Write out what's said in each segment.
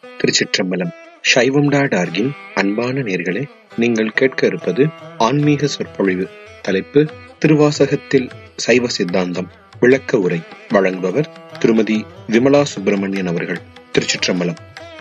திருச்சிற்றம்பலம். சைவம்.org-இன் அன்பான நேயர்களே, நீங்கள் கேட்க இருப்பது ஆன்மீக சொற்பொழிவு. தலைப்பு திருவாசகத்தில் சைவ சித்தாந்தம் விளக்க உரை. வழங்குபவர் திருமதி விமலா சுப்பிரமணியன் அவர்கள். திருச்சிற்றம்பலம்.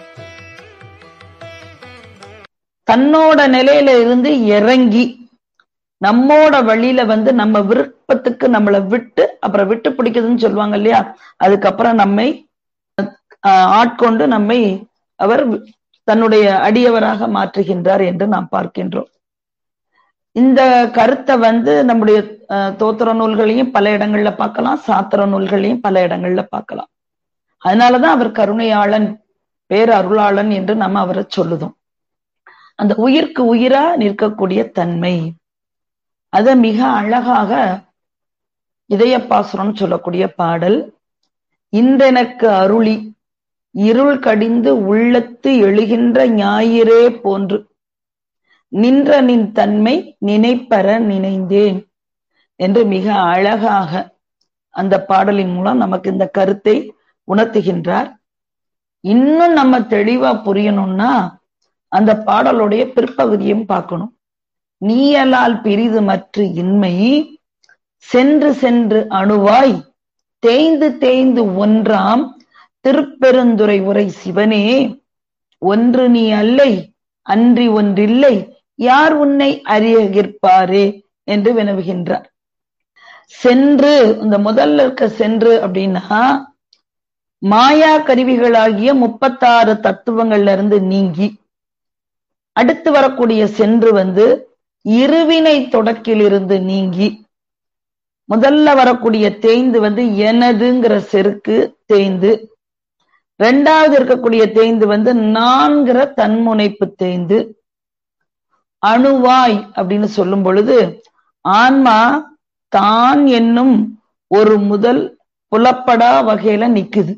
தன்னோட நிலையில இருந்து இறங்கி நம்மோட வழியில நம்ம விருப்பத்துக்கு நம்மளை விட்டு அப்புறம் விட்டு பிடிக்குதுன்னு சொல்லுவாங்க இல்லையா, அதுக்கப்புறம் நம்மை ஆட்கொண்டு நம்மை அவர் தன்னுடைய அடியவராக மாற்றுகின்றார் என்று நாம் பார்க்கின்றோம். இந்த கருத்தை நம்முடைய தோத்திர நூல்களையும் பல இடங்கள்ல பார்க்கலாம், சாத்திர நூல்களையும் பல இடங்கள்ல பார்க்கலாம். அதனாலதான் அவர் கருணையாளன், பேரருளாளன் என்று நம்ம அவரை சொல்லுதோம். அந்த உயிர்க்கு உயிரா நிற்கக்கூடிய தன்மை, அத மிக அழகாக இதயப்பாசுரம் சொல்லக்கூடிய பாடல். இன்றெனக்கு அருளி இருள் கடிந்து உள்ளத்து எழுகின்ற ஞாயிறே போன்று நின்ற நின் தன்மை நினைப்பற நினைந்தேன் என்று மிக அழகாக அந்த பாடலின் மூலம் நமக்கு இந்த கருத்தை உணர்த்துகின்றார். இன்னும் நம்ம தெளிவா புரியணும்னா அந்த பாடலுடைய பிற்பகுதியும் பார்க்கணும். நீயலால் பிரிது மற்ற இன்மை சென்று சென்று அணுவாய் தேய்ந்து தேய்ந்து ஒன்றாம் திருப்பெருந்துறை உரை சிவனே, ஒன்று நீ அல்லை அன்றி ஒன்றில்லை, யார் உன்னை அறியகிற்பாரே என்று வினவுகின்றார். சென்று, இந்த முதல்ல இருக்க சென்று அப்படின்னா மாயா கருவிகளாகிய 36 தத்துவங்கள்ல இருந்து நீங்கி அடுத்து வரக்கூடிய சென்று இருவினை தொடக்கிலிருந்து நீங்கி, முதல்ல வரக்கூடிய தேய்ந்து எனதுங்கிற செருக்கு தேய்ந்து, ரெண்டாவது இருக்கக்கூடிய தேய்ந்து நான்கிற தன்முனைப்பு தேய்ந்து, அணுவாய் அப்படின்னு சொல்லும் பொழுது ஆன்மா தான் என்னும் ஒரு முதல் புலப்படா வகையில நிக்குது.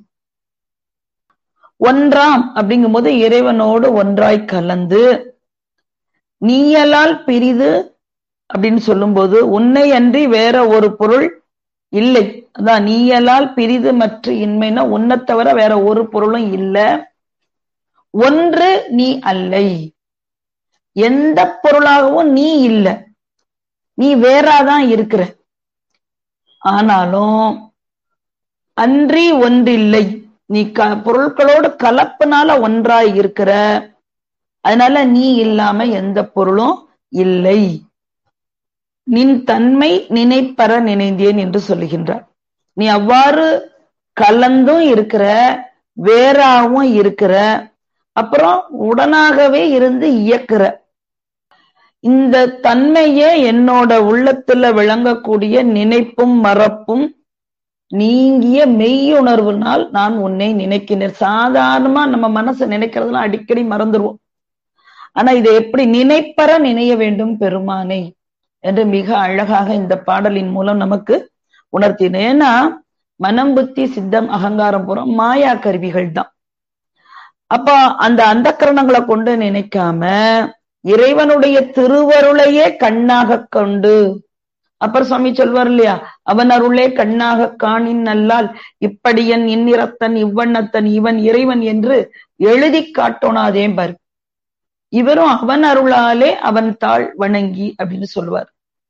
ஒன்றாம் அப்படிங்கும் போது இறைவனோடு ஒன்றாய் கலந்து, நீயலால் பிரிது அப்படின்னு சொல்லும் போது உன்னை அன்றி வேற ஒரு பொருள் இல்லை. அதான் நீயலால் பிரிது மற்ற இன்மைனா உன்னை தவிர வேற ஒரு பொருளும் இல்லை. ஒன்று நீ அல்லை, எந்த பொருளாகவும் நீ இல்லை, நீ வேறாதான் இருக்கிற. ஆனாலும் அன்றி ஒன்றில்லை, நீ பொருட்களோடு கலப்புனால ஒன்றாய் இருக்கிற, அதனால நீ இல்லாம எந்த பொருளும் இல்லை. நின் தன்மை நினைப்பற நினைந்தேன் என்று சொல்லுகின்றார். நீ அவ்வாறு கலந்தும் இருக்கிற, வேறாவும் இருக்கிற, அப்புறம் உடனாகவே இருந்து இயக்குற. இந்த தன்மையே என்னோட உள்ளத்துல விளங்கக்கூடிய நினைப்பும் மறப்பும் நீங்கிய மெய்யுணர்வுனால் நான் உன்னை நினைக்கின்றேன். சாதாரணமா நம்ம மனசு நினைக்கிறதுலாம் அடிக்கடி மறந்துடுவோம். ஆனா இதை எப்படி நினைப்பற நினைய வேண்டும் பெருமானை என்று மிக அழகாக இந்த பாடலின் மூலம் நமக்கு உணர்த்தினேன். ஏன்னா மனம், புத்தி, சித்தம், அகங்காரம் பூரா மாயா கருவிகள் தான். அப்ப அந்த அந்தக்கரணங்களை கொண்டு நினைக்காம இறைவனுடைய திருவருளையே கண்ணாக கொண்டு, அப்புறம் சுவாமி சொல்வார் இல்லையா, அவன் அருளே கண்ணாக காணின் நல்லால் இப்படியன் இந்நிறத்தன் இவ்வண்ணத்தன் இவன் இறைவன் என்று எழுதி காட்டோனாதே பாரு. இவரும் அவன் அருளாலே அவன் தாழ் வணங்கி அப்படின்னு சொல்லுவார்.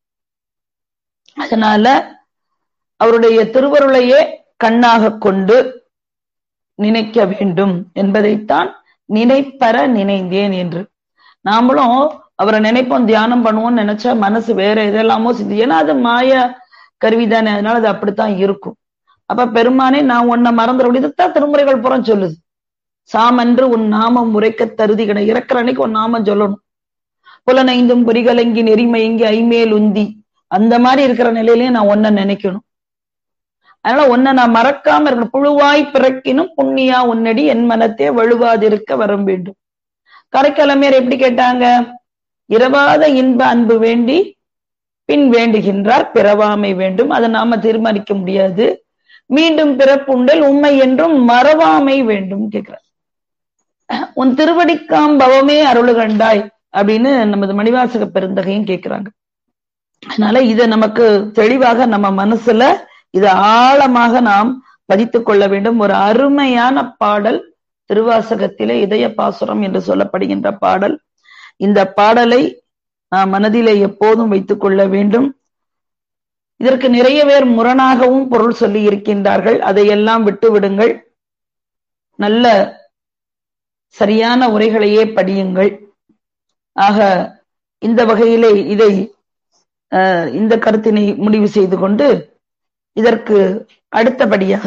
அதனால அவருடைய திருவருளையே கண்ணாக கொண்டு நினைக்க வேண்டும் என்பதைத்தான் நினைப்பற நினைந்தேன் என்று. நாமளும் அவரை நினைப்போம், தியானம் பண்ணுவோம்னு நினைச்சா மனசு வேற எதெல்லாமோ சிந்தி. ஏன்னா அது மாய கருவிதானே, அதனால அது அப்படித்தான் இருக்கும். அப்ப பெருமானே நான் உன்னை மறந்துட முடியுதுதான் திருமுறைகள் புறம் சொல்லுது. சாமன்று உன் நாமம் உரைக்க தருதி கிட, இறக்குற அன்னைக்கு உன் நாமம் சொல்லணும். புலனைந்தும் பொறிகலங்கி நெறிமயங்கி ஐமேல் உந்தி, அந்த மாதிரி இருக்கிற நிலையிலேயே நான் ஒன்ன நினைக்கணும். அதனால ஒன்ன நான் மறக்காம இருக்கணும். புழுவாய் பிறக்கினும் புண்ணியா உன்னடி என் மனத்தே வழுவாதிருக்க வரம் வேண்டும். கரைக்கலமையர் எப்படி கேட்டாங்க? இரவாத இன்ப அன்பு வேண்டி பின் வேண்டுகின்றார் பிறவாமை வேண்டும். அதை நாம தீர்மானிக்க முடியாது. மீண்டும் பிறப்புண்டல் உண்மை என்றும் மறவாமை வேண்டும் கேட்கிறார். உன் திருவடிக்காம் பவமே அருள் கண்டாய் அப்படின்னு நமது மணிவாசக பெருந்தகையும் கேட்கிறாங்க. அதனால இதை நமக்கு தெளிவாக நம்ம மனசுல இதை ஆழமாக நாம் பதித்துக் கொள்ள வேண்டும். ஒரு அருமையான பாடல், திருவாசகத்திலே இதய பாசுரம் என்று சொல்லப்படுகின்ற பாடல். இந்த பாடலை நாம் மனதிலே எப்போதும் வைத்துக் கொள்ள வேண்டும். இதற்கு நிறைய பேர் முரணாகவும் பொருள் சொல்லி இருக்கின்றார்கள். அதையெல்லாம் விட்டு விடுங்கள். நல்ல சரியான உரைகளையே படியுங்கள். ஆக இந்த வகையிலே இந்த கருத்தினை முடிவு செய்து கொண்டு இதற்கு அடுத்தபடியாக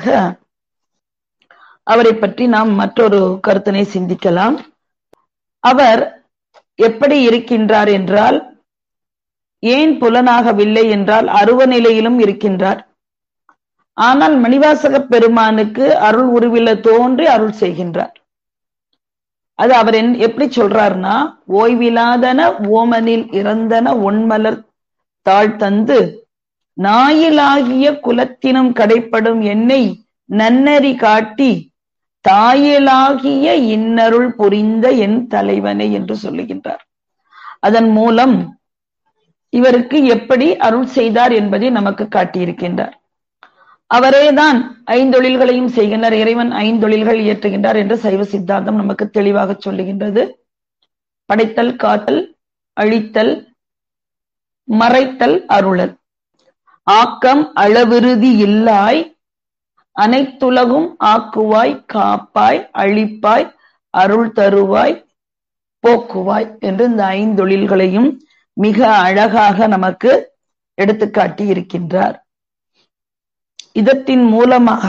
அவரை பற்றி நாம் மற்றொரு கருத்தினை சிந்திக்கலாம். அவர் எப்படி இருக்கின்றார் என்றால், ஏன் புலனாகவில்லை என்றால் அருவ நிலையிலும் இருக்கின்றார். ஆனால் மணிவாசக பெருமானுக்கு அருள் உருவில தோன்றி அருள் செய்கின்றார். அது அவர் எப்படி சொல்றார்னா, ஓய்விலாதன ஓமனில் இறந்தன ஒன்மலர் தாழ் தந்து நாயிலாகிய குலத்தினும் கடைப்படும் என்னை நன்னறி காட்டி தாயிலாகிய இன்னருள் புரிந்த என் தலைவனை என்று சொல்லுகின்றார். அதன் மூலம் இவருக்கு எப்படி அருள் செய்தார் என்பதை நமக்கு காட்டியிருக்கின்றார். அவரேதான் ஐந்தொழில்களையும் செய்கின்றார். இறைவன் ஐந்தொழில்கள் இயற்றுகின்றார் என்று சைவ சித்தாந்தம் நமக்கு தெளிவாக சொல்லுகின்றது. படைத்தல், காத்தல், அழித்தல், மறைத்தல், அருளல். ஆக்கம் அளவிறுதி இல்லாய் அனைத்துலகும் ஆக்குவாய் காப்பாய் அழிப்பாய் அருள் தருவாய் போக்குவாய் என்று இந்த ஐந்தொழில்களையும் மிக அழகாக நமக்கு எடுத்துக்காட்டி இருக்கின்றார். இதத்தின் மூலமாக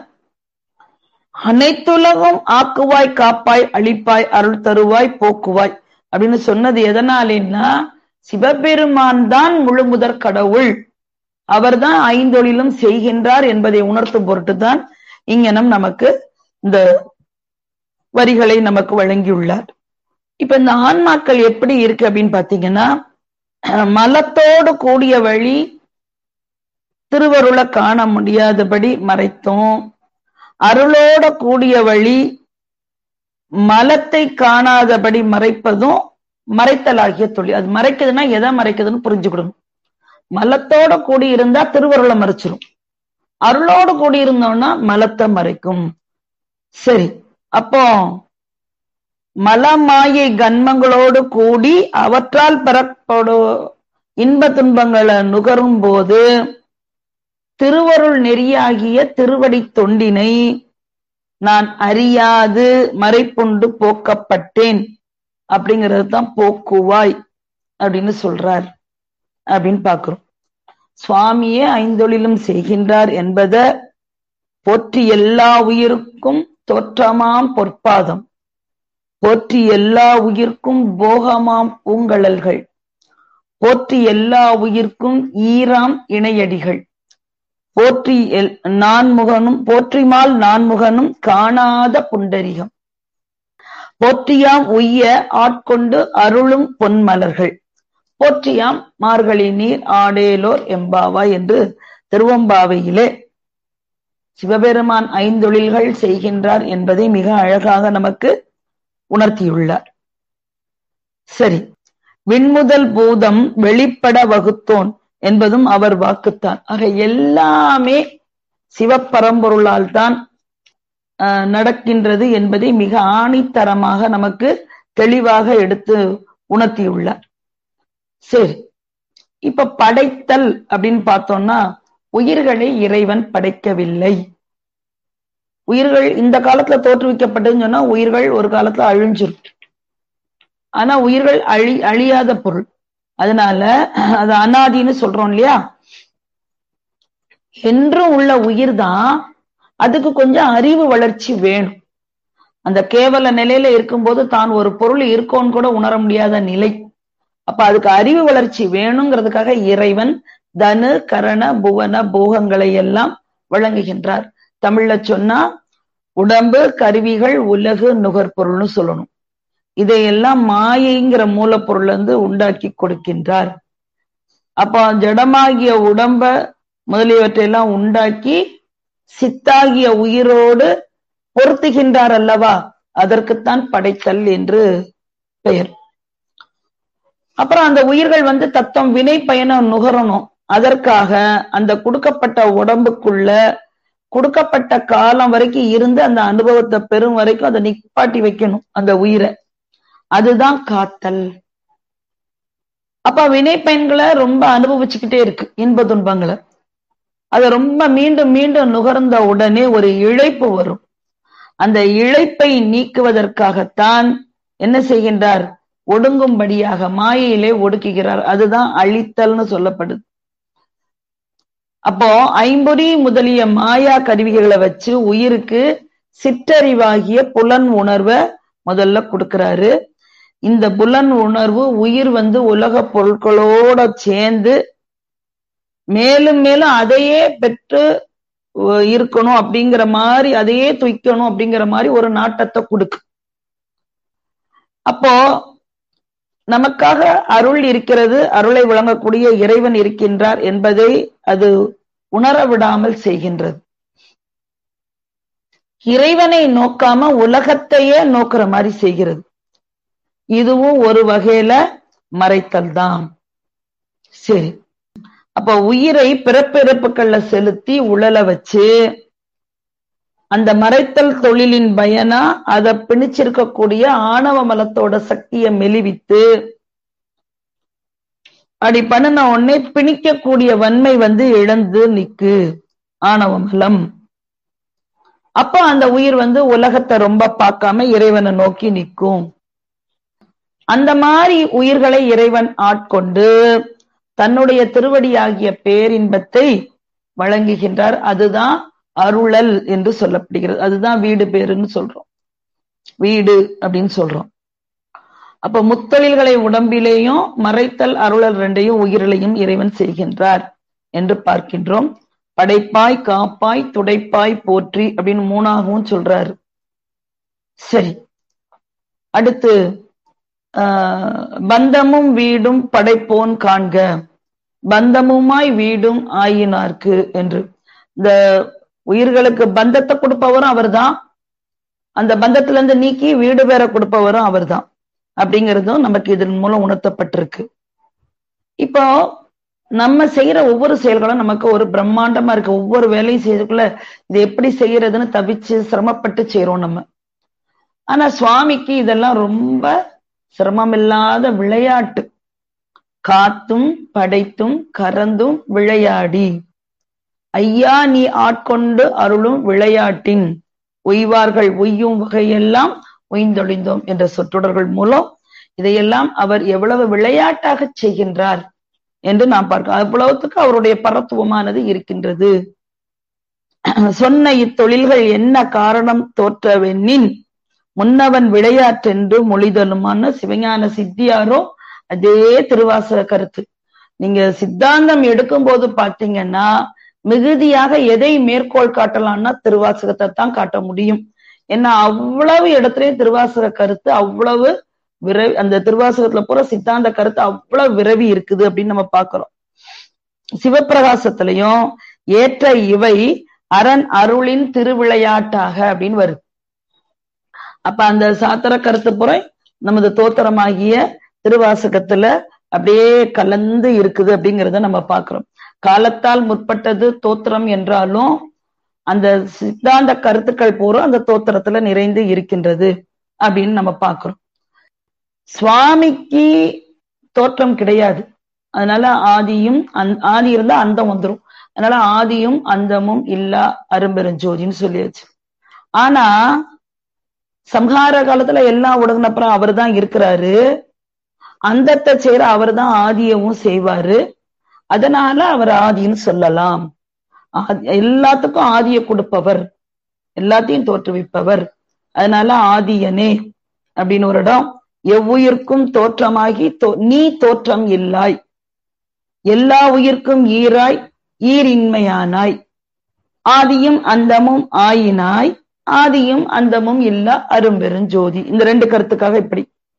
அனைத்துலகும் ஆக்குவாய் காப்பாய் அழிப்பாய் அருள் தருவாய் போக்குவாய் அப்படின்னு சொன்னது எதனாலேன்னா, சிவபெருமான் தான் முழு முதற் கடவுள், அவர்தான் ஐந்தொழிலும் செய்கின்றார் என்பதை உணர்த்தும் பொருட்டுதான் இங்கனம் நமக்கு இந்த வரிகளை நமக்கு வழங்கியுள்ளார். இப்ப இந்த ஆன்மாக்கள் எப்படி இருக்கு அப்படின்னு பாத்தீங்கன்னா, மலத்தோடு கூடிய வழி திருவருளை காண முடியாதபடி மறைத்தோம், அருளோட கூடிய வழி மலத்தை காணாதபடி மறைப்பதும் மறைத்தலாகிய தொழில். அது மறைக்குதுன்னா எதை மறைக்குதுன்னு புரிஞ்சுக்கணும். மலத்தோட கூடி இருந்தா திருவருளை மறைச்சிரும், அருளோடு கூடி இருந்தோம்னா மலத்தை மறைக்கும். சரி, அப்போ மலமாயை கன்மங்களோடு கூடி அவற்றால் பெறப்படும் இன்ப துன்பங்களை நுகரும் போது திருவருள் நெறியாகிய திருவடி தொண்டினை நான் அறியாது மறைப்புண்டு போக்கப்பட்டேன் அப்படிங்கிறது தான் போக்குவாய் அப்படின்னு சொல்றார் அப்படின்னு பாக்குறோம். சுவாமியே ஐந்தொழிலும் செய்கின்றார் என்பத போற்றி எல்லா உயிருக்கும் தோற்றமாம் பொற்பாதம், போற்றி எல்லா உயிர்க்கும் போகமாம் பூங்கழல்கள், போற்றி எல்லா உயிர்க்கும் ஈராம் இணையடிகள், போற்றி நான்முகனும் போற்றிமால் நான்முகனும் காணாத புண்டரிகம், போற்றியாம் உய்ய ஆட்கொண்டு அருளும் பொன்மலர்கள், போற்றியாம் மார்கழி நீர் ஆடேலோர் எம்பாவாய் என்று திருவம்பாவையிலே சிவபெருமான் ஐந்தொழில்கள் செய்கின்றார் என்பதை மிக அழகாக நமக்கு உணர்த்தியுள்ளார். சரி, விண்முதல் பூதம் வெளிப்பட வகுத்தோன் என்பதும் அவர் வாக்குத்தான். ஆக எல்லாமே சிவப்பரம்பொருளால் தான் நடக்கின்றது என்பதை மிக ஆணித்தரமாக நமக்கு தெளிவாக எடுத்து உணர்த்தியுள்ளார். சரி, இப்ப படைத்தல் அப்படின்னு பார்த்தோம்னா, உயிர்களை இறைவன் படைக்கவில்லை. உயிர்கள் இந்த காலத்துல தோற்றுவிக்கப்பட்டதுன்னு சொன்னா உயிர்கள் ஒரு காலத்துல அழிஞ்சிரும். ஆனா உயிர்கள் அழியாத பொருள், அதனால அது அனாதின்னு சொல்றோம் இல்லையா. என்றும் உள்ள உயிர் தான், அதுக்கு கொஞ்சம் அறிவு வளர்ச்சி வேணும். அந்த கேவல நிலையில இருக்கும்போது தான் ஒரு பொருள் இருக்கோன்னு கூட உணர முடியாத நிலை. அப்ப அதுக்கு அறிவு வளர்ச்சி வேணுங்கிறதுக்காக இறைவன் தனு கரண புவன போகங்களை எல்லாம் வழங்குகின்றார். தமிழ்ல சொன்னா உடம்பு, கருவிகள், உலகு, நுகர்பொருள்னு சொல்லணும். இதையெல்லாம் மாயைங்கிற மூலப்பொருள் வந்து உண்டாக்கி கொடுக்கின்றார். அப்ப ஜடமாகிய உடம்ப முதலியவற்றையெல்லாம் உண்டாக்கி சித்தாகிய உயிரோடு பொருத்துகின்றார் அல்லவா, அதற்குத்தான் படைத்தல் என்று பெயர். அப்புறம் அந்த உயிர்கள் வந்து தத்தம் வினை பயணம் நுகரணும். அதற்காக அந்த கொடுக்கப்பட்ட உடம்புக்குள்ள கொடுக்கப்பட்ட காலம் வரைக்கும் இருந்து அந்த அனுபவத்தை பெறும் வரைக்கும் அதை நிப்பாட்டி வைக்கணும் அந்த உயிரை. அதுதான் காத்தல். அப்ப வினை பயன்களை ரொம்ப அனுபவிச்சுக்கிட்டே இருக்கு, இன்ப துன்பங்களை. அதை ரொம்ப மீண்டும் மீண்டும் நுகர்ந்த உடனே ஒரு இழைப்பு வரும். அந்த இழைப்பை நீக்குவதற்காகத்தான் என்ன செய்கின்றார்? ஒடுங்கும்படியாக மாயையிலே ஒடுக்குகிறார். அதுதான் அழித்தல்னு சொல்லப்படுது. அப்போ ஐம்பொறி முதலிய மாயா கருவிகளை வச்சு உயிருக்கு சிற்றறிவாகிய புலன் உணர்வை முதல்ல கொடுக்கிறாரு. இந்த புலன் உணர்வு உயிர் உலக பொருட்களோட சேர்ந்து மேலும் மேலும் அதையே பெற்று இருக்கணும் அப்படிங்கிற மாதிரி, அதையே துய்க்கணும் அப்படிங்கிற மாதிரி ஒரு நாட்டத்தை கொடுக்கு. அப்போ நமக்காக அருள் இருக்கிறது, அருளை வழங்கக்கூடிய இறைவன் இருக்கின்றார் என்பதை அது உணர விடாமல் செய்கின்றது. இறைவனை நோக்காம உலகத்தையே நோக்கிற மாதிரி செய்கிறது. இதுவும் ஒரு வகையில மறைத்தல் தான். சரி, அப்ப உயிரை பிறப்பிறப்புகள்ல செலுத்தி உழல வச்சு அந்த மறைத்தல் தொழிலின் பயனா அதை பிணிச்சிருக்கக்கூடிய ஆணவ மலத்தோட சக்தியை மெலிவித்து அப்படி பண்ணின உடனே பிணிக்கக்கூடிய வன்மை இழந்து நிக்கு ஆணவ மலம். அப்ப அந்த உயிர் உலகத்தை ரொம்ப பார்க்காம இறைவனை நோக்கி நிற்கும். அந்த மாதிரி உயிர்களை இறைவன் ஆட்கொண்டு தன்னுடைய திருவடியாகிய பேரின்பத்தை வழங்குகின்றார். அதுதான் அருளல் என்று சொல்லப்படுகிறது. அதுதான் வீடு பேருன்னு சொல்றோம், வீடு அப்படின்னு சொல்றோம். அப்ப முத்தொழில்களை உடம்பிலேயும் மறைத்தல் அருளல் ரெண்டையும் உயிரிலையும் இறைவன் செய்கின்றார் என்று பார்க்கின்றோம். படைப்பாய் காப்பாய் துடைப்பாய் போற்றி அப்படின்னு மூணாகவும் சொல்றாரு. சரி, அடுத்து பந்தமும் வீடும் படைப்போன் காண்க, பந்தமுமாய் வீடும் ஆயினார்க்கு என்று. இந்த உயிர்களுக்கு பந்தத்தை கொடுப்பவரும் அவர்தான், அந்த பந்தத்துல இருந்து நீக்கி வீடு பேர கொடுப்பவரும் அவர்தான் அப்படிங்கிறதும் நமக்கு இதன் மூலம் உணர்த்தப்பட்டிருக்கு. இப்போ நம்ம செய்யற ஒவ்வொரு செயல்களும் நமக்கு ஒரு பிரம்மாண்டமா இருக்கு. ஒவ்வொரு வேலையும் செய்யறதுக்குள்ள இது எப்படி செய்யறதுன்னு தவிச்சு சிரமப்பட்டு செய்யறோம் நம்ம. ஆனா சுவாமிக்கு இதெல்லாம் ரொம்ப சிரமமில்லாத விளையாட்டு. காத்தும் படைத்தும் கறந்தும் விளையாடி ஐயா நீ ஆட்கொண்டு அருளும் விளையாட்டின் உய்வார்கள் உய்யும் வகையெல்லாம் உய்ந்தொழிந்தோம் என்ற சொற்றொடர்கள் மூலம் இதையெல்லாம் அவர் எவ்வளவு விளையாட்டாக செய்கின்றார் என்று நாம் பார்க்கிறோம். அவ்வளவுக்கு அவருடைய பரத்துவமானது இருக்கின்றது. சொன்ன இத்தொழில்கள் என்ன காரணம் தோற்றவென்னின் முன்னவன் விளையாட்டென்று மொழிதலுமான சிவஞான சித்தியாரோ அதே திருவாசக கருத்து. நீங்க சித்தாந்தம் எடுக்கும் போது பாத்தீங்கன்னா மிகுதியாக எதை மேற்கோள் காட்டலாம்னா திருவாசகத்தை தான் காட்ட முடியும். ஏன்னா அவ்வளவு இடத்துலயும் திருவாசக கருத்து அவ்வளவு விரைவி, அந்த திருவாசகத்துல பூரா சித்தாந்த கருத்து அவ்வளவு விரைவி இருக்குது அப்படின்னு நம்ம பாக்குறோம். சிவப்பிரகாசத்திலையும் ஏற்ற இவை அரண் அருளின் திருவிளையாட்டாக அப்படின்னு வருது. அப்ப அந்த சாத்திர கருத்து புறை நமது தோத்திரமாகிய திருவாசகத்துல அப்படியே கலந்து இருக்குது அப்படிங்கிறத நம்ம பாக்குறோம். காலத்தால் முற்பட்டது தோத்திரம் என்றாலும் அந்த சித்தாந்த கருத்துக்கள் பூரா அந்த தோத்திரத்துல நிறைந்து இருக்கின்றது அப்படின்னு நம்ம பாக்குறோம். சுவாமிக்கு தோற்றம் கிடையாது, அதனால ஆதியும் ஆதி இருந்தா அந்தம் வந்துடும். அதனால ஆதியும் அந்தமும் இல்லா அரும்பெருஞ்சோதின்னு சொல்லியாச்சு. ஆனா சம்ஹார காலத்துல எல்லாம் உடனப்புறம் அவர் தான் இருக்கிறாரு. அந்தத்தை செய்யற அவர் தான் ஆதியவும் செய்வாரு. அதனால அவர் ஆதின்னு சொல்லலாம். எல்லாத்துக்கும் ஆதியை கொடுப்பவர், எல்லாத்தையும் தோற்றுவிப்பவர். அதனால ஆதியனே அப்படின்னு ஒரு இடம். எவ்வுயிர்க்கும் தோற்றமாகி நீ தோற்றம் இல்லாய், எல்லா உயிர்க்கும் ஈராய் ஈரின்மையானாய், ஆதியும் அந்தமும் ஆயினாய், ஆதியும் அந்தமும் இல்லா அரும்பெருஞ்சோதி. இந்த ரெண்டு கருத்துக்காக இப்படி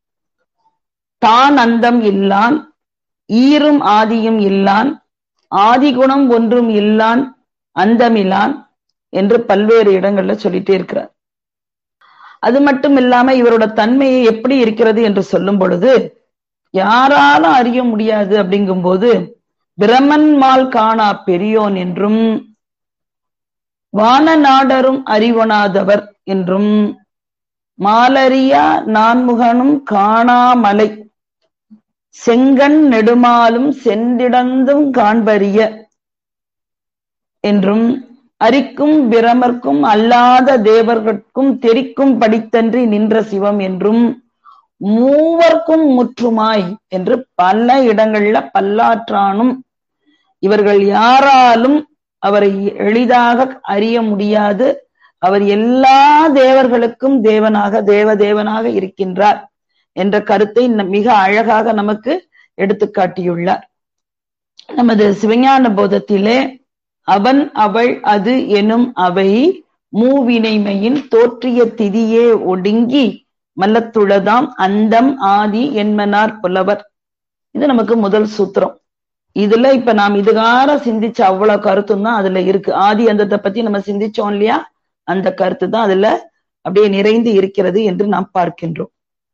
தான் அந்தம் இல்லான், ஈரும் ஆதியும் இல்லான், ஆதிகுணம் ஒன்றும் இல்லான், அந்தமில்லான் என்று பல்வேறு இடங்கள்ல சொல்லிட்டே இருக்கிறார். அது மட்டும் இல்லாம இவரோட தன்மையை எப்படி இருக்கிறது என்று சொல்லும் பொழுது யாராலும் அறிய முடியாது. அப்படிங்கும் போது பிரமன் மால் காணா பெரியோன் என்றும் வான நாடரும் அறிவொணாதவர் என்றும் மாலரியா நான்முகனும் காணாமலை செங்கண் நெடுமாலும் சென்றிடந்தும் காண்பறிய என்றும் அரிக்கும் பிரமர்க்கும் அல்லாத தேவர்கட்கும் தெரிக்கும் படித்தன்றி நின்ற சிவம் என்றும் மூவர்க்கும் முற்றுமாய் என்று பல இடங்கள்ல பல்லாற்றானும் இவர்கள் யாராலும் அவரை எளிதாக அறிய முடியாது. அவர் எல்லா தேவர்களுக்கும் தேவனாக இருக்கின்றார் என்ற கருத்தை மிக அழகாக நமக்கு எடுத்து காட்டியுள்ளார். நமது சிவஞான போதத்திலே அவன் அவள் அது எனும் அவை மூவினைமையின் தோற்றிய திதியே ஒடுங்கி மல்லத்துளதாம் அந்தம் ஆதி என்மனார் புலவர். இது நமக்கு முதல் சூத்திரம். இதுல இப்ப நாம் இதுகார சிந்திச்ச அவ்வளவு கருத்தும் தான் அதுல இருக்கு. ஆதி அந்தத்தை பத்தி நம்ம சிந்திச்சோம் இல்லையா, அந்த கருத்து தான் அதுல அப்படியே நிறைந்து இருக்கிறது என்று நாம் பார்க்கின்றோம்.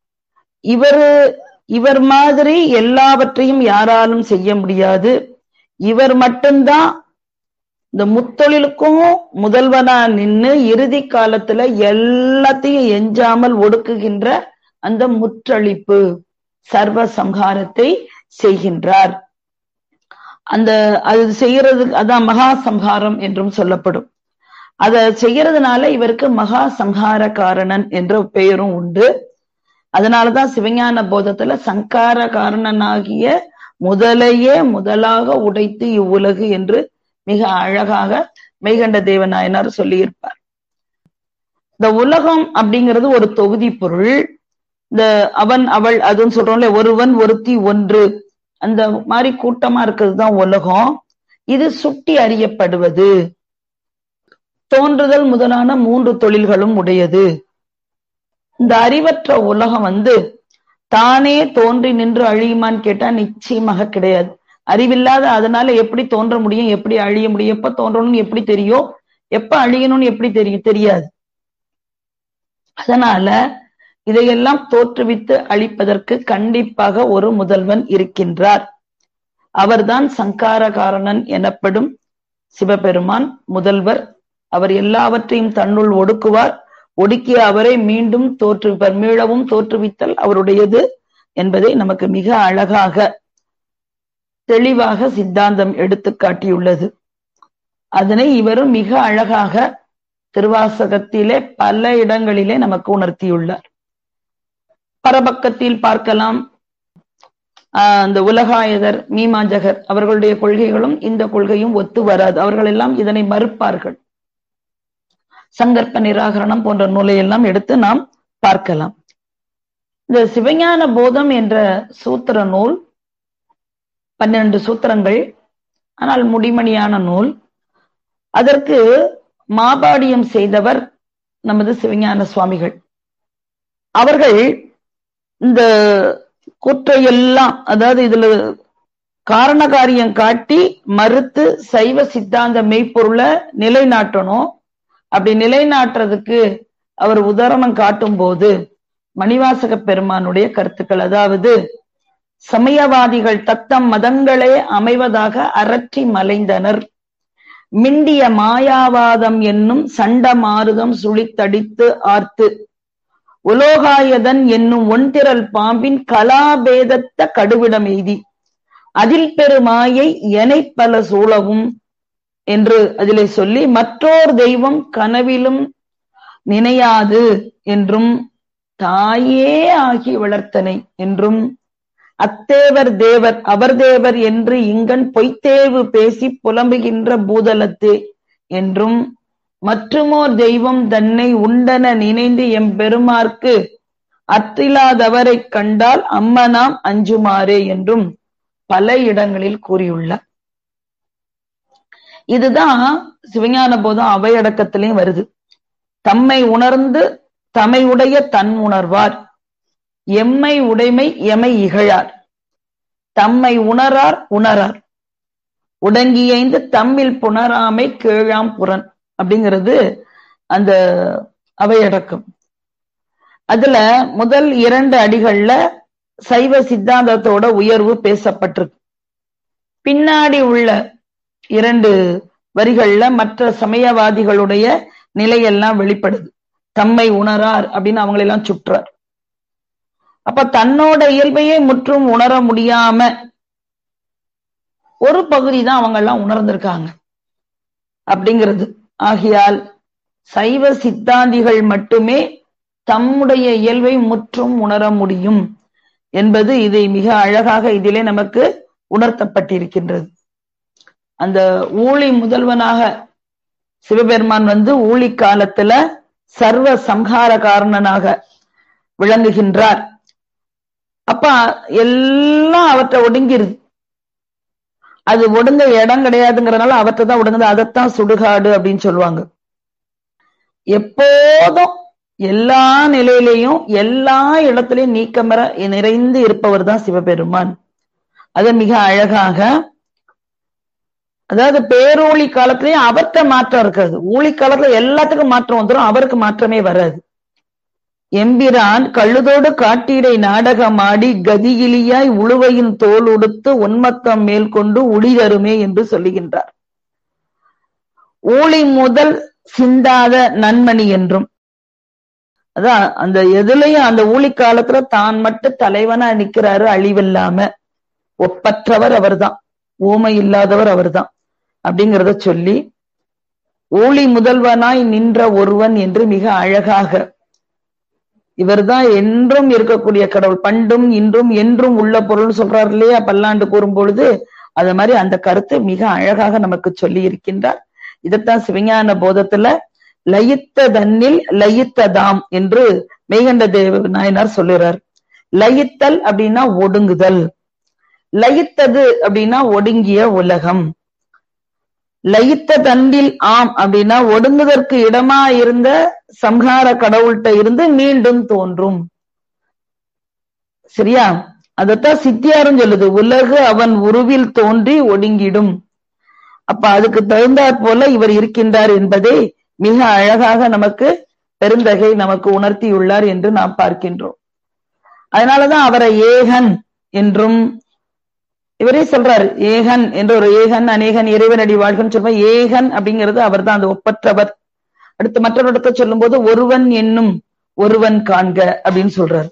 இவர் மாதிரி எல்லாவற்றையும் யாராலும் செய்ய முடியாது. இவர் மட்டும்தான் இந்த முத்தொழிலுக்கும் முதல்வனா நின்னு இறுதி காலத்துல எல்லாத்தையும் எஞ்சாமல் ஒடுக்குகின்ற அந்த முற்றளிப்பு சர்வ சம்ஹாரத்தை செய்கின்றார். அது செய்யறது அதான் மகா சம்ஹாரம் என்றும் சொல்லப்படும். அத செய்யறதுனால இவருக்கு மகா சம்ஹார காரணன் என்ற பெயரும் உண்டு. அதனாலதான் சிவஞான போதத்துல சங்கார காரணனாகிய முதலையே முதலாக உடைத்து இவ்வுலகு என்று மிக அழகாக மெய்கண்ட தேவநாயனார் சொல்லியிருப்பார். இந்த உலகம் அப்படிங்கிறது ஒரு தொகுதி பொருள். இந்த அவன் அவள் அதுன்னு சொல்றோம்ல, ஒருவன் ஒருத்தி ஒன்று, அந்த மாதிரி கூட்டமா இருக்கிறது தான் உலகம். இது சுட்டி அறியப்படுவது, தோன்றுதல் முதலான 3 தொழில்களும் உடையது. இந்த அறிவற்ற உலகம் தானே தோன்றி நின்று அழியுமான்னு கேட்டா நிச்சயமாக கிடையாது. அறிவில்லாத அதனால எப்படி தோன்ற முடியும், எப்படி அழிய முடியும், எப்ப தோன்றணும்னு எப்படி தெரியும், எப்ப அழியணும்னு எப்படி தெரியாது. அதனால இதையெல்லாம் தோற்றுவித்து அழிப்பதற்கு கண்டிப்பாக ஒரு முதல்வன் இருக்கின்றார். அவர்தான் சங்கார காரணன் எனப்படும் சிவபெருமான் முதல்வர். அவர் எல்லாவற்றையும் தன்னுள் ஒடுக்குவார். ஒடுக்கிய அவரை மீண்டும் தோற்றுவிப்பார். மீளவும் தோற்றுவித்தல் அவருடையது என்பதை நமக்கு மிக அழகாக தெளிவாக சித்தாந்தம் எடுத்து காட்டியுள்ளது. அதனை இவரும் மிக அழகாக திருவாசகத்திலே பல இடங்களிலே நமக்கு உணர்த்தியுள்ளார். பரபக்கத்தில் பார்க்கலாம். அந்த உலகாயதர், மீமாஞ்சகர் அவர்களுடைய கொள்கைகளும் இந்த கொள்கையும் ஒத்து வராது. அவர்கள் எல்லாம் இதனை மறுப்பார்கள். சங்கற்ப நிராகரணம் போன்ற நூலையெல்லாம் எடுத்து நாம் பார்க்கலாம். இந்த சிவஞான போதம் என்ற சூத்திர நூல் 12 சூத்திரங்கள், ஆனால் முடிமணியான நூல். அதற்கு மாபாடியம் செய்தவர் நமது சிவஞான சுவாமிகள். அவர்கள் இந்த கூற்றையெல்லாம், அதாவது இதுல காரணகாரியம் காட்டி மறுத்து சைவ சித்தாந்த மெய்ப்பொருளை நிலைநாட்டணும். அப்படி நிலைநாட்டுறதுக்கு அவர் உதாரணம் காட்டும் போது மணிவாசக பெருமானுடைய கருத்துக்கள், அதாவது சமயவாதிகள் தத்தம் மதங்களே அமைவதாக அரற்றி மலைந்தனர். மிண்டிய மாயாவாதம் என்னும் சண்ட மாருதம் சுழித்தடித்து ஆர்த்து உலோகாயதன் என்னும் ஒன்திரல் பாம்பின் கலாபேதத்த கடுவிடம் எய்தி அதில் பெருமாயை எனை பல சூழவும் என்று அதிலே சொல்லி, மற்றோர் தெய்வம் கனவிலும் நினையாது என்றும் தாயே ஆகி வளர்த்தனை என்றும் அத்தேவர் தேவர் அவர் தேவர் என்று இங்கன் பொய்த்தேவு பேசி புலம்புகின்ற பூதலத்தே என்றும் மற்றுமோர் தெய்வம் தன்னை உண்டன நினைந்து எம்பெருமார்க்கு அற்றிலாதவரை கண்டால் அம்மனாம் அஞ்சுமாறே என்றும் பல இடங்களில் கூறியுள்ளார். இதுதான் சிவஞான போதம் அவையடக்கத்திலையும் வருது. தம்மை உணர்ந்து தமை உடைய தன் உணர்வார், எம்மை உடைமை எமை இகழார், தம்மை உணரார் உணரார், உடங்கியைந்து தம்மில் புணராமை கேழாம் புறன் அப்படிங்கிறது அந்த அவையடக்கம். அதுல முதல் 2 அடிகள்ல சைவ சித்தாந்தத்தோட உயர்வு பேசப்பட்டிருக்கு. பின்னாடி உள்ள 2 வரிகள்ல மற்ற சமயவாதிகளுடைய நிலையெல்லாம் வெளிப்படுது. தம்மை உணரார் அப்படின்னு அவங்களெல்லாம் சுற்றார். அப்ப தன்னோட இயல்பையே முற்றும் உணர முடியாம ஒரு பகுதி தான் அவங்க எல்லாம் உணர்ந்திருக்காங்க அப்படிங்கிறது. ஆகையால் சைவ சித்தாந்திகள் மட்டுமே தம்முடைய இயல்பை முற்றும் உணர முடியும் என்பது இதை மிக அழகாக இதிலே நமக்கு உணர்த்தப்பட்டிருக்கின்றது. அந்த ஊழி முதல்வனாக சிவபெருமான் ஊழி காலத்துல சர்வ சம்ஹார காரணனாக விளங்குகின்றார். அப்ப எல்லாம் அவற்றை ஒடுங்கிருது. அது ஒடுங்க இடம் கிடையாதுங்கிறதுனால அவற்றை தான் ஒடுங்குது. அதைத்தான் சுடுகாடு அப்படின்னு சொல்லுவாங்க. எப்போதும் எல்லா நிலையிலையும் எல்லா இடத்திலையும் நீக்கமர நிறைந்து இருப்பவர் தான் சிவபெருமான். அது மிக அழகாக, அதாவது பேரூழி காலத்திலேயும் அவர்கிட்ட மாற்றம் இருக்காது. ஊழி காலத்துல எல்லாத்துக்கும் மாற்றம் வந்துடும், அவருக்கு மாற்றமே வராது. எம்பிரான் கழுதோடு காட்டீரை நாடகமாடி கதியிலியாய் உழுவையின் தோல் உடுத்து உன்மத்தம் மேல் கொண்டு உளிதருமே என்று சொல்லுகின்றார். ஊழி முதல் சிந்தாத நன்மணி என்றும், அதான் அந்த எதுலையும் அந்த ஊழி காலத்துல தான் மட்டும் தலைவனா நிக்கிறாரு, அழிவில்லாம. ஒப்பற்றவர் அவர்தான், ஊமை இல்லாதவர் அவர்தான் அப்படிங்கிறத சொல்லி ஊழி முதல்வனாய் நின்ற ஒருவன் என்று மிக அழகாக, இவர்தான் என்றும் இருக்கக்கூடிய கடவுள், பண்டும் இன்றும் என்றும் உள்ள பொருள் சொல்றாரு இல்லையா பல்லாண்டு கூறும் பொழுது, அது மாதிரி அந்த கருத்து மிக அழகாக நமக்கு சொல்லி இருக்கின்றார். இதைத்தான் சிவஞான போதத்துல லயித்த தன்னில் லயித்ததாம் என்று மெய்கண்ட தேவ நாயனார் சொல்லுறார். லயித்தல் அப்படின்னா ஒடுங்குதல், லயித்தது அப்படின்னா ஒடுங்கிய உலகம். லயித்த தண்டில் ஆம் அப்படின்னா ஒடுங்குதற்கு இடமா இருந்த சம்ஹார கடவுள்கிட்ட இருந்து மீண்டும் தோன்றும். சரியா? அதத்தான் சித்தியாரும் சொல்லுது, உலகு அவன் உருவில் தோன்றி ஒடுங்கிடும். அப்ப அதுக்கு தகுந்தாற் போல இவர் இருக்கின்றார் என்பதை மிக அழகாக நமக்கு பெருந்தகை நமக்கு உணர்த்தியுள்ளார் என்று நாம் பார்க்கின்றோம். அதனாலதான் அவரை ஏகன் என்றும் இவரே சொல்றாரு. ஏகன் என்ற ஒரு ஏகன் அநேகன் இறைவனடி வாழ்கன்னு சொல்ற ஏகன் அப்படிங்கிறது அவர் தான், அந்த ஒப்பற்றவர். அடுத்து மற்றொரு இடத்தை சொல்லும் போது ஒருவன் என்னும் ஒருவன் காண்க அப்படின்னு சொல்றாரு.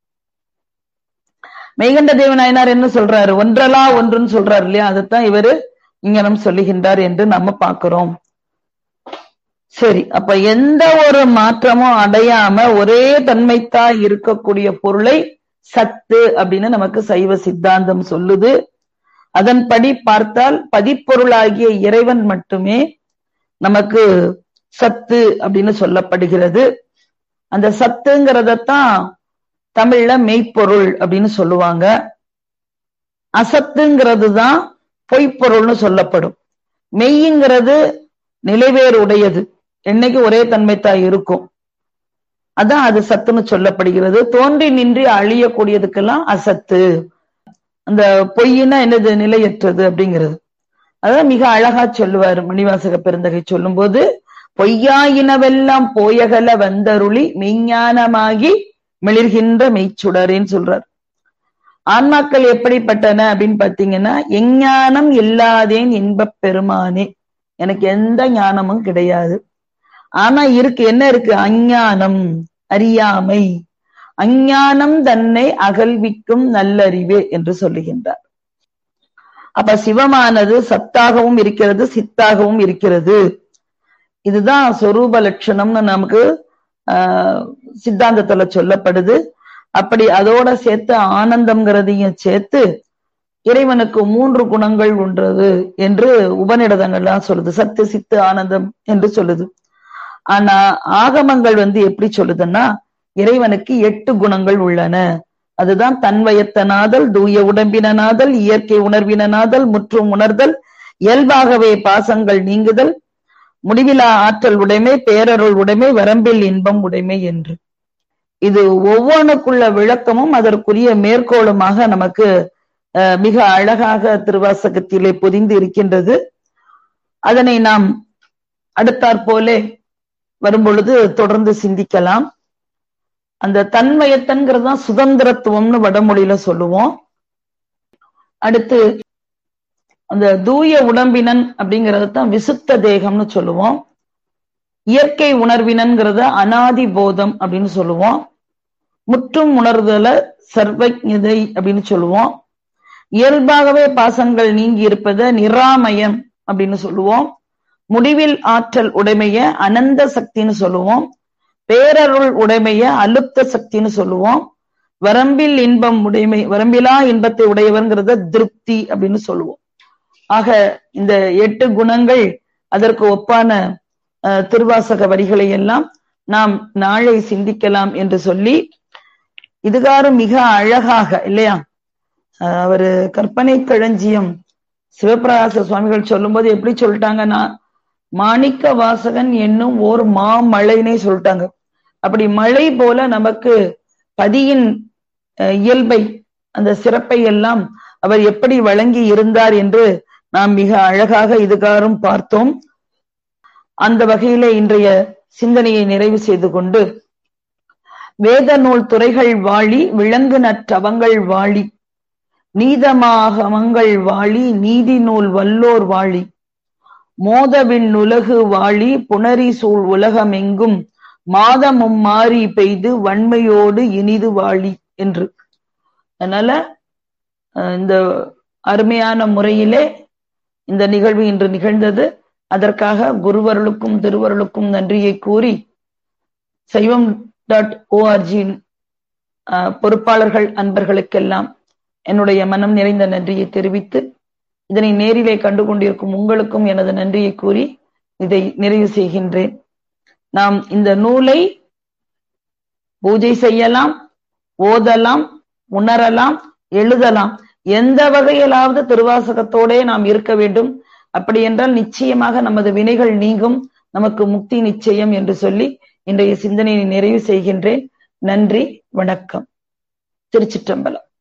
மெய்கண்ட தேவநாயனார் என்ன சொல்றாரு? ஒன்றலா ஒன்றுன்னு சொல்றாரு இல்லையா? அதைத்தான் இவரு இங்கனம் சொல்லுகின்றார் என்று நம்ம பார்க்கிறோம். சரி, அப்ப எந்த ஒரு மாற்றமும் அடையாம ஒரே தன்மைத்தா இருக்கக்கூடிய பொருளை சத்து அப்படின்னு நமக்கு சைவ சித்தாந்தம் சொல்லுது. அதன்படி பார்த்தால் பதிப்பொருளாகிய இறைவன் மட்டுமே நமக்கு சத்து அப்படின்னு சொல்லப்படுகிறது. அந்த சத்துங்கிறதத்தான் தமிழ்ல மெய்ப்பொருள் அப்படின்னு சொல்லுவாங்க. அசத்துங்கிறது தான் பொய்ப்பொருள்னு சொல்லப்படும். மெய்ங்கிறது நிலைவேறு உடையது, என்னைக்கு ஒரே தன்மைத்தான் இருக்கும், அதான் அது சத்துன்னு சொல்லப்படுகிறது. தோன்றி நின்றி அழியக்கூடியதுக்கெல்லாம் அசத்து. அந்த பொய்னா என்னது? நிலையற்றது அப்படிங்கிறது. அதான் மிக அழகா சொல்லுவார் மணிவாசக பெருந்தகை சொல்லும் போது, பொய்யாயினவெல்லாம் போயகல வந்தருளி மெய்ஞானமாகி மிளிர்கின்ற மெய்ச்சுடரேன்னு சொல்றார். ஆன்மாக்கள் எப்படிப்பட்டன அப்படின்னு பாத்தீங்கன்னா, எஞ்ஞானம் இல்லாதேன் இன்பப் பெருமானே, எனக்கு எந்த ஞானமும் கிடையாது. ஆனா இருக்கு, என்ன இருக்கு? அஞ்ஞானம், அறியாமை. அஞ்ஞானம் தன்னை அகல்விக்கும் நல்லறிவே என்று சொல்லுகின்றார். அப்ப சிவமானது சத்தாகவும் இருக்கிறது, சித்தாகவும் இருக்கிறது. இதுதான் சொரூப லட்சணம்னு நமக்கு சித்தாந்தத்துல சொல்லப்படுது. அப்படி அதோட சேர்த்து ஆனந்தம்ங்கிறதையும் சேர்த்து இறைவனுக்கு 3 குணங்கள் உண்டது என்று உபநிடதங்கள்லாம் சொல்லுது. சத்து சித்து ஆனந்தம் என்று சொல்லுது. ஆனா ஆகமங்கள் எப்படி சொல்லுதுன்னா, இறைவனுக்கு 8 குணங்கள் உள்ளன. அதுதான் தன்வயத்தனாதல், தூய உடம்பினாதல், இயற்கை உணர்வினாதல், முற்றும் உணர்தல், இயல்பாகவே பாசங்கள் நீங்குதல், முடிவிலா ஆற்றல் உடைமை, பேரருள் உடைமை, வரம்பில் இன்பம் உடைமை என்று. இது ஒவ்வொன்றுக்குள்ள விளக்கமும் அதற்குரிய மேற்கோளுமாக நமக்கு மிக அழகாக திருவாசகத்திலே பொதிந்து இருக்கின்றது. அதனை நாம் அடுத்தாற்போலே வரும்பொழுது தொடர்ந்து சிந்திக்கலாம். அந்த தன்மயத்தன்கிறது தான் சுதந்திரத்துவம்னு வடமொழியில சொல்லுவோம். அடுத்து அந்த தூய உடம்பினன் அப்படிங்கறது தான் விசுத்த தேகம்னு சொல்லுவோம். இயற்கை உணர்வினன்கிறத அனாதி போதம் அப்படின்னு சொல்லுவோம். முற்றும் உணர்தல சர்வஜதை அப்படின்னு சொல்லுவோம். இயல்பாகவே பாசங்கள் நீங்கி இருப்பத நிராமயம் அப்படின்னு சொல்லுவோம். முடிவில் ஆற்றல் உடைமைய அனந்த சக்தின்னு சொல்லுவோம். பேரருள் உடைமைய அலுப்த சக்தின்னு சொல்லுவோம். வரம்பில் இன்பம் உடைமை, வரம்பிலா இன்பத்தை உடையவர்ங்கிறத திருப்தி அப்படின்னு சொல்லுவோம். ஆக இந்த 8 குணங்கள், அதற்கு ஒப்பான திருவாசக வரிகளை எல்லாம் நாம் நாளை சிந்திக்கலாம் என்று சொல்லி, இதுகாரும் மிக அழகாக இல்லையா, அவரு கற்பனை களஞ்சியம் சிவபிரகாச சுவாமிகள் சொல்லும்போது எப்படி சொல்லிட்டாங்கன்னா, மாணிக்க வாசகன் என்னும் ஓர் மாமழைனே சொல்லிட்டாங்க. அப்படி மழை போல நமக்கு பதியின் இயல்பை, அந்த சிறப்பை எல்லாம் அவர் எப்படி வழங்கி இருந்தார் என்று நாம் மிக அழகாக இதுகாரும் பார்த்தோம். அந்த வகையிலே இன்றைய சிந்தனையை நிறைவு செய்து கொண்டு, வேத நூல் துறைகள் வாழி விலங்கு நற்றவங்கள் வாழி, நீதமாகமங்கள் வாழி நீதி நூல் வல்லோர் வாழி, மோதவின் உலகு வாழி புணரி சூழ் உலகமெங்கும் மாதமும் மாறி பெய்து வன்மையோடு இனிது வாழி என்று. அதனால இந்த அருமையான முறையிலே இந்த நிகழ்வு இன்று நிகழ்ந்தது. அதற்காக குருவருளுக்கும் திருவருளுக்கும் நன்றியை கூறி, சைவம்.org பொறுப்பாளர்கள் அன்பர்களுக்கெல்லாம் என்னுடைய மனம் நிறைந்த நன்றியை தெரிவித்து, இதனை நேரிலே கண்டு கொண்டிருக்கும் உங்களுக்கும் எனது நன்றியை கூறி இதை நிறைவு செய்கின்றேன். நாம் இந்த நூலை பூஜை செய்யலாம், ஓதலாம், உணரலாம், எழுதலாம். எந்த வகையிலாவது திருவாசகத்தோடே நாம் இருக்க வேண்டும். அப்படி என்றால் நிச்சயமாக நமது வினைகள் நீங்கும், நமக்கு முக்தி நிச்சயம் என்று சொல்லி இன்றைய சிந்தனையை நிறைவு செய்கின்றேன். நன்றி, வணக்கம். திருச்சிற்றம்பலம்.